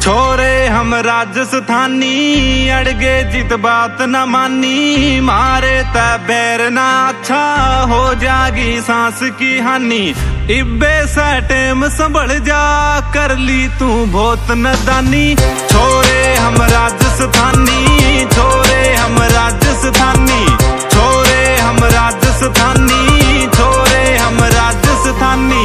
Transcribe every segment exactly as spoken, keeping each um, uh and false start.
छोरे हम राजस्थानी, अड़गे जित बात न मानी। मारे त बैर ना अच्छा, हो जागी सांस की हानि। इब्बे से टेम संभल जा, कर ली तू बहुत नदानी। छोरे हम राजस्थानी, छोरे हम राजस्थानी, छोरे हम राजस्थानी, छोरे हम राजस्थानी।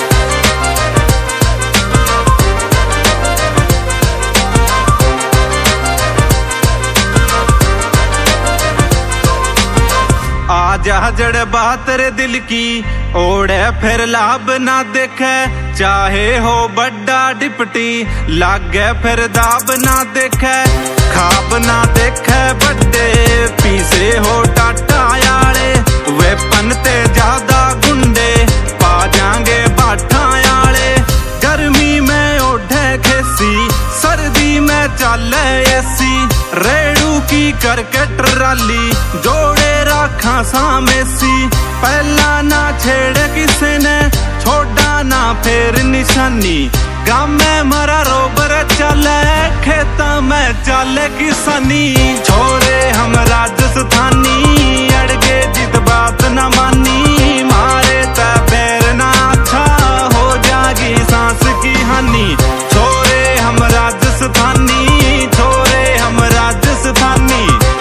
आजा जड़ बात रे दिल की, ओढ़े फिर लाभ ना देखे। चाहे हो बड़ा डिप्टी, लागे फिर दाब ना देखे। खाब ना देखे बड़े, पीसे हो टाटा याले। वेपन ते ज्यादा गुंडे, पा जाएंगे बाठा याले। गर्मी में ओढ़े खेसी, सर्दी में चले एसी। रेड़ू की करके ट्राली, जोड़े रखा सामेसी। पहला ना छेड़े किसे ने, छोड़ा ना फिर निशानी। गाँव में मरा रोबर चले, खेता में चले किसानी। छोरे हम राजस्थानी, अड़गे जित बात न मानी। मारे त पैर ना अच्छा, हो जागी सांस की हानि। छोरे हम राजस्थानी, छोरे हम राजस्थानी।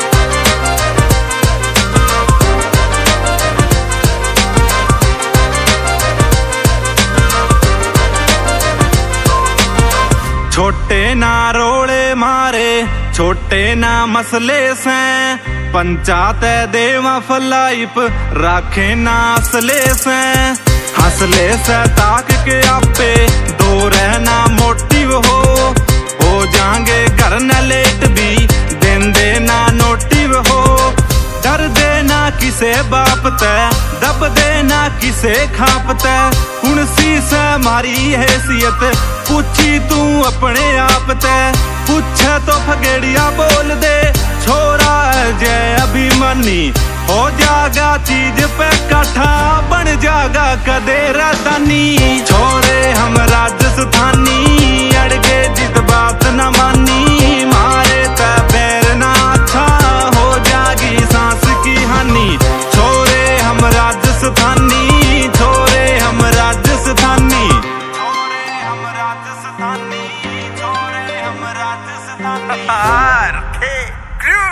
छोटे ना रोड़े मारे, छोटे ना मसले से। पंचायत देवा फलाइप, राखे ना असले से। हंसले से ताक के आपे, दो रहना मोटिव हो। हो जाएंगे घर न लेट भी, दिन देना नोटिव हो। डर देना किसे बाप ते, दब देना किसे खाप ते। कुणसी से मारी हैसियत, पूछी तू अपने आप ते। पूछे तो फगेड़िया बोल दे, छोरा जय अभिमानी। हो जागा चीज पे काठा, बन जागा कदे रातानी। छोरे हम राजस्थानी, अड़गे जित बात न मानी। मारे त पैर ना अच्छा, हो जागी सांस की हानि। छोरे हम राजस्थानी, छोरे हम राजस्थानी। छोरे हम राजस्थानी, छोरे हम राजस्थानी।